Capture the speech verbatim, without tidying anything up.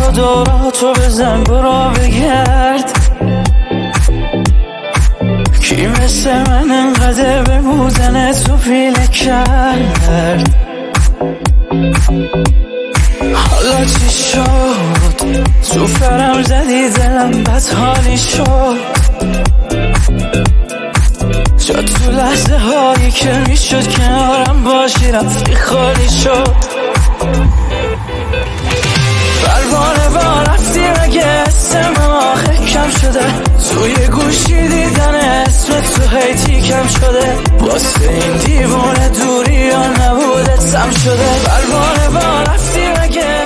و دوراتو بزن برو بگرد. کی مثل من انقدر به بودن تو پیله کرد؟ حالا چی شد؟ تو فرم زدی دلم بدحالی شد. شد تو لحظه هایی که میشد کنارم باشی رفتی خالی شد. پروانه با رفتی مگه اسم آخه کم شده؟ توی گوشی دیدن اسم تو هیتی کم شده. واسه این دیوونه دوری یا نبوده سم شده. پروانه با رفتی مگه